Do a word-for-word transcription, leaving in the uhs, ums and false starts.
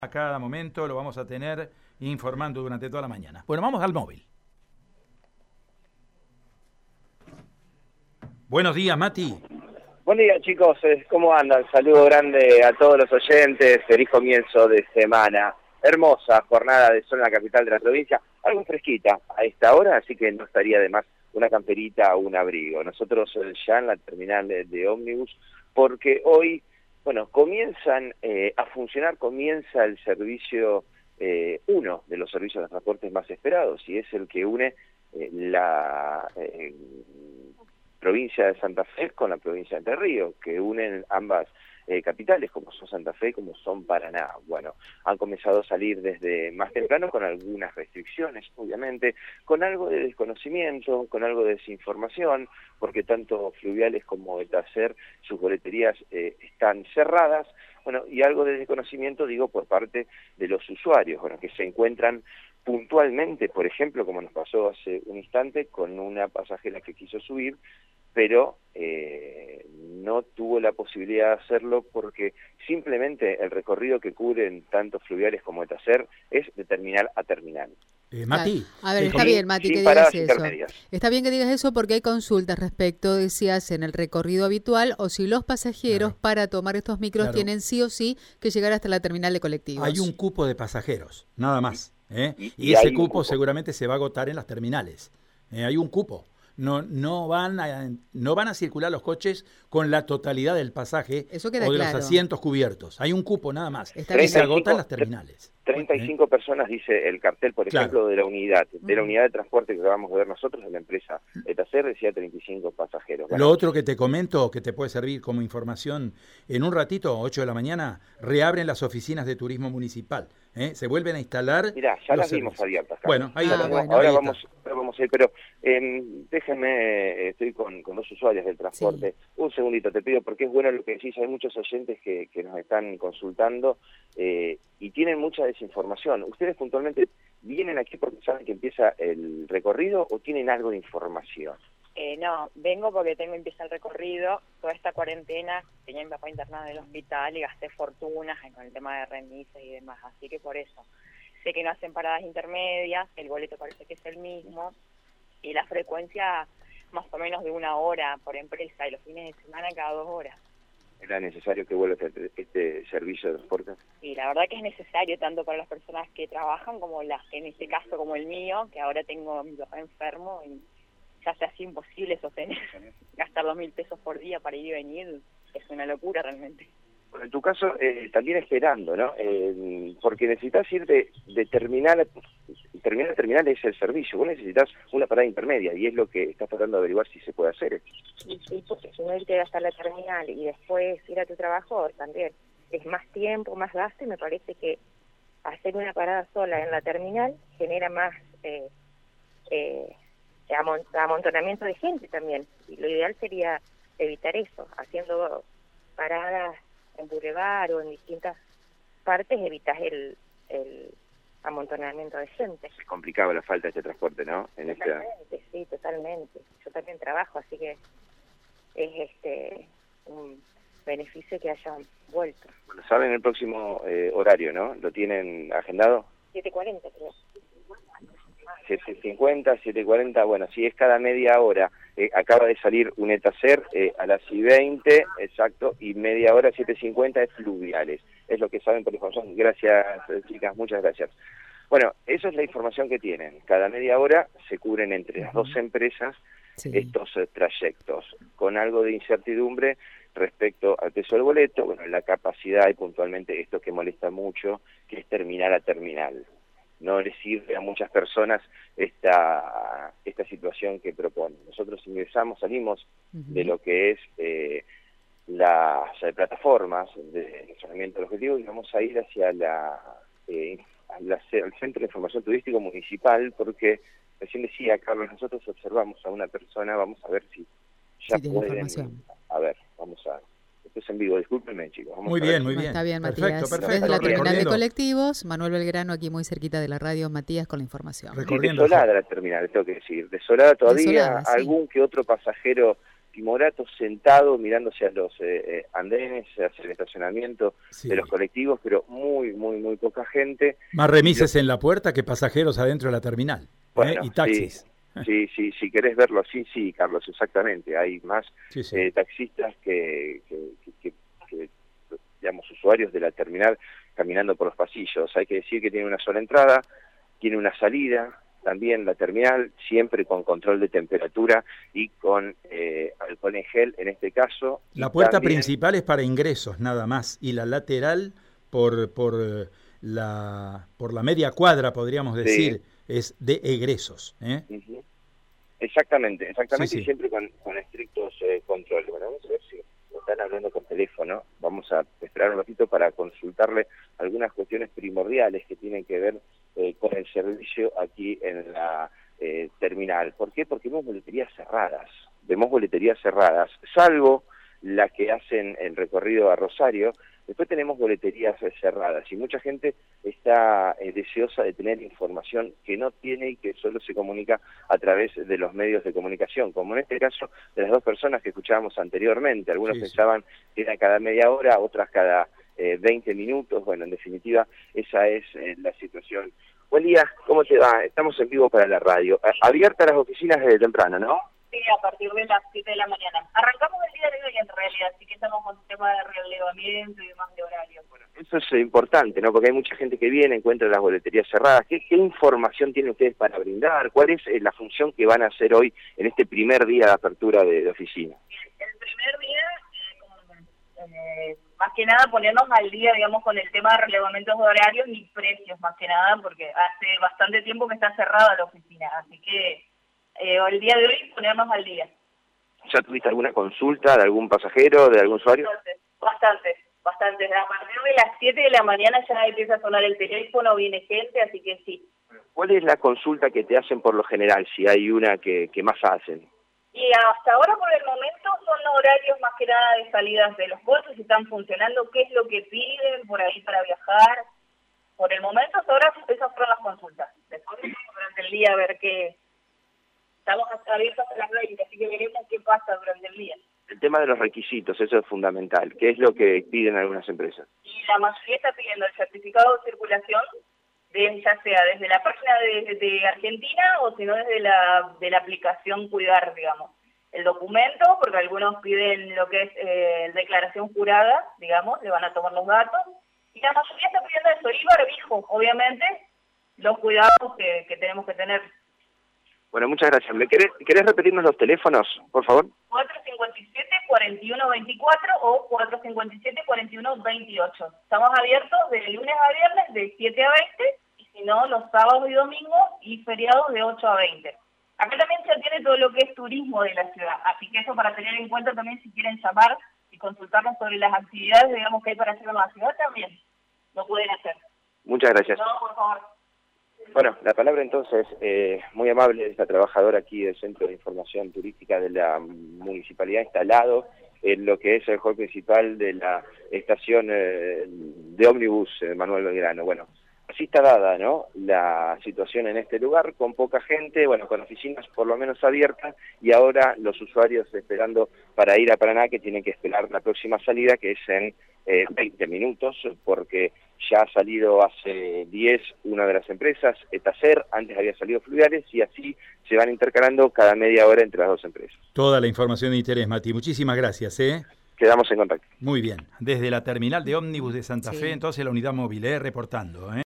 A cada momento lo vamos a tener informando durante toda la mañana. Bueno, vamos al móvil. Buenos días, Mati. Buen día, chicos. ¿Cómo andan? Saludo grande a todos los oyentes. Feliz comienzo de semana. Hermosa jornada de sol en la capital de la provincia. Algo fresquita a esta hora, así que no estaría de más una camperita o un abrigo. Nosotros ya en la terminal de, de ómnibus, porque hoy, bueno, comienzan eh, a funcionar, comienza el servicio, eh, uno de los servicios de transportes más esperados, y es el que une eh, la eh, provincia de Santa Fe con la provincia de Entre Ríos, que unen ambas eh, capitales, como son Santa Fe, como son Paraná. Bueno, han comenzado a salir desde más temprano con algunas restricciones, obviamente, con algo de desconocimiento, con algo de desinformación, porque tanto Fluviales como Etacer, sus boleterías eh, están cerradas, bueno, y algo de desconocimiento, digo, por parte de los usuarios, bueno, que se encuentran puntualmente, por ejemplo, como nos pasó hace un instante, con una pasajera que quiso subir, pero eh, no tuvo la posibilidad de hacerlo porque simplemente el recorrido que cubren tanto Fluviales como Etacer es de terminal a terminal. Eh, Mati. A ver, eh, está con... bien, Mati, sin que digas paradas eso. intermedias. Está bien que digas eso porque hay consultas respecto de si hacen el recorrido habitual o si los pasajeros Claro. para tomar estos micros Claro. tienen sí o sí que llegar hasta la terminal de colectivos. Hay un cupo de pasajeros, nada más. ¿eh? Y, Y, y ese hay cupo, un cupo seguramente se va a agotar en las terminales. ¿eh? Hay un cupo. No, no, van a, no van a circular los coches con la totalidad del pasaje Eso queda o de claro. los asientos cubiertos. Hay un cupo nada más. Está Y bien. se agota en las terminales. treinta y cinco ¿eh? personas, dice el cartel, por Claro. ejemplo, de la unidad. De la Mm. unidad de transporte que acabamos de ver nosotros, de la empresa Etacer, decía treinta y cinco pasajeros. Bueno, Lo otro que te comento, que te puede servir como información, en un ratito, ocho de la mañana, reabren las oficinas de turismo municipal. ¿eh? Se vuelven a instalar. mirá, ya los las vimos servicios. abiertas. Carlos. Bueno, ahí Ah, está. bueno. Ahora ahí está. vamos, ahora vamos a ir, pero eh, déjenme, eh, estoy con, con dos usuarios del transporte. Un segundito, te pido, porque es bueno lo que decís, hay muchos oyentes que, que nos están consultando eh, y tienen mucha desinformación. ¿Ustedes puntualmente vienen aquí porque saben que empieza el recorrido o tienen algo de información? Eh, no, vengo porque tengo empieza el recorrido. Toda esta cuarentena tenía a mi papá internado en el hospital y gasté fortunas con el tema de remisas y demás, así que por eso. Sé que no hacen paradas intermedias, el boleto parece que es el mismo, y la frecuencia más o menos de una hora por empresa, y los fines de semana cada dos horas. ¿Era necesario que vuelva este, este servicio de transporte? Y la verdad que es necesario tanto para las personas que trabajan como las que en este caso como el mío, que ahora tengo a mi papá enfermo y ya se hace imposible sostener, gastar dos mil pesos por día para ir y venir, es una locura realmente. Bueno, en tu caso, eh, también esperando, ¿no? Eh, porque necesitas ir de, de terminal a terminal a terminal, es el servicio. Vos necesitas una parada intermedia y es lo que estás tratando de averiguar si se puede hacer. Y sí, porque si no irte hasta la terminal y después ir a tu trabajo también es más tiempo, más gasto, y me parece que hacer una parada sola en la terminal genera más eh, eh, amont amontonamiento de gente también. Y lo ideal sería evitar eso, haciendo paradas en Boulevard o en distintas partes, evitas el, el amontonamiento de gente. Se complicaba la falta de este transporte, ¿no? En esta... Totalmente, sí, totalmente. Yo también trabajo, así que es este un beneficio que hayan vuelto. Bueno, saben el próximo eh, horario, ¿no? ¿Lo tienen agendado? siete cuarenta creo. siete cincuenta, siete cuarenta, bueno, si es cada media hora. Eh, acaba de salir un Etacer eh, a las y veinte, exacto, y media hora, siete cincuenta, es Fluviales. Es lo que saben por información. Gracias, chicas, muchas gracias. Bueno, eso es la información que tienen. Cada media hora se cubren entre las dos empresas Sí. estos eh, trayectos, con algo de incertidumbre respecto al peso del boleto, bueno, la capacidad y puntualmente esto que molesta mucho, que es terminal a terminal. No les sirve a muchas personas esta esta situación que proponen. Nosotros ingresamos, salimos Uh-huh. de lo que es eh, las eh, plataformas de estacionamiento del objetivo y vamos a ir hacia la, eh, a la al Centro de Información Turístico Municipal, porque recién decía Carlos, nosotros observamos a una persona, vamos a ver si ya Sí, tiene pueden... información. A ver, vamos a... Esto es en vivo, discúlpenme, chicos. Vamos Muy a ver. bien, muy bien. Está bien, Perfecto, Matías. perfecto. Desde la terminal de Recorriendo. colectivos, Manuel Belgrano, aquí muy cerquita de la radio, Matías con la información. Re- Sí, Recorriendo. desolada la terminal, tengo que decir. Desolada todavía, Desolada, sí. algún que otro pasajero timorato sentado mirándose a los eh, eh, andenes, hacia el estacionamiento Sí. de los colectivos, pero muy, muy, muy poca gente. Más remises en la puerta que pasajeros adentro de la terminal. Bueno, ¿eh? Y taxis. Sí, sí, sí, si querés verlo así, sí, Carlos, exactamente. Hay más Sí, sí. eh, taxistas que, que, que, que, que, digamos, usuarios de la terminal caminando por los pasillos. Hay que decir que tiene una sola entrada, tiene una salida, también la terminal, siempre con control de temperatura y con eh, alcohol en gel en este caso. La puerta también, principal es para ingresos nada más y la lateral por, por, eh, la, por la media cuadra, podríamos decir, sí. es de egresos. ¿eh? Uh-huh. Exactamente, exactamente, Sí, sí. y siempre con, con estrictos eh, controles. Bueno, vamos a ver si nos están hablando por teléfono. Vamos a esperar un ratito para consultarle algunas cuestiones primordiales que tienen que ver eh, con el servicio aquí en la eh, terminal. ¿Por qué? Porque vemos boleterías cerradas, vemos boleterías cerradas, salvo la que hacen el recorrido a Rosario. Después tenemos boleterías eh, cerradas y mucha gente está eh, deseosa de tener información que no tiene y que solo se comunica a través de los medios de comunicación, como en este caso de las dos personas que escuchábamos anteriormente. Algunos Sí, sí. pensaban que era cada media hora, otras cada eh, veinte minutos. Bueno, en definitiva, esa es eh, la situación. Buen día, ¿cómo te va? Estamos en vivo para la radio. A- abiertas las oficinas desde temprano, ¿no? Sí, a partir de las siete de la mañana. Arrancamos el día de hoy en realidad, así que estamos con el tema de relevamiento y demás de horario. Bueno, eso es eh, importante, ¿no? Porque hay mucha gente que viene, encuentra las boleterías cerradas. ¿Qué, qué información tienen ustedes para brindar? ¿Cuál es eh, la función que van a hacer hoy en este primer día de apertura de, de oficina? El primer día, eh, como, eh, más que nada ponernos al día, digamos, con el tema de relevamientos de horarios y precios, más que nada, porque hace bastante tiempo que está cerrada la oficina, así que eh, el día de hoy ponernos al día. ¿Ya tuviste alguna consulta de algún pasajero, de algún usuario? Bastante, bastante, bastante. A partir de las siete de la mañana ya empieza a sonar el teléfono, viene gente, así que sí. ¿Cuál es la consulta que te hacen por lo general, si hay una que, que más hacen? Y hasta ahora, por el momento, son horarios más que nada de salidas de los bolsos, si están funcionando, qué es lo que piden por ahí para viajar. Por el momento, hasta ahora, esas fueron las consultas. Después, durante el día, a ver qué... Estamos abiertos a las veinte, así que veremos qué pasa durante el día. El tema de los requisitos, eso es fundamental. ¿Qué es lo que piden algunas empresas? Y la mayoría está pidiendo el certificado de circulación, de, ya sea desde la página de, de Argentina o si no desde la, de la aplicación Cuidar, digamos. El documento, porque algunos piden lo que es eh, declaración jurada, digamos, le van a tomar los datos. Y la mayoría está pidiendo eso, y barbijo, obviamente, los cuidados que, que tenemos que tener. Bueno, muchas gracias. ¿Me querés, querés repetirnos los teléfonos, por favor? cuatro cinco siete, cuatro uno dos cuatro o cuatro cinco siete, cuatro uno dos ocho. Estamos abiertos de lunes a viernes de siete a veinte y si no, los sábados y domingos y feriados de ocho a veinte. Acá también se tiene todo lo que es turismo de la ciudad, así que eso para tener en cuenta también si quieren llamar y consultarnos sobre las actividades, digamos, que hay para hacer en la ciudad también lo pueden hacer. Muchas gracias. No, por favor. Bueno, la palabra entonces, eh, muy amable de esta trabajadora aquí del Centro de Información Turística de la Municipalidad, instalado en lo que es el hall principal de la estación eh, de ómnibus eh, Manuel Belgrano. Bueno, así está dada, ¿no?, la situación en este lugar, con poca gente, bueno, con oficinas por lo menos abiertas, y ahora los usuarios esperando para ir a Paraná, que tienen que esperar la próxima salida, que es en eh, veinte minutos, porque ya ha salido hace diez una de las empresas, Etacer, antes había salido Fluviales, y así se van intercalando cada media hora entre las dos empresas. Toda la información de interés, Mati. Muchísimas gracias. ¿eh? Quedamos en contacto. Muy bien. Desde la terminal de ómnibus de Santa Sí. Fe, entonces la unidad móvil, ¿eh? reportando. ¿eh?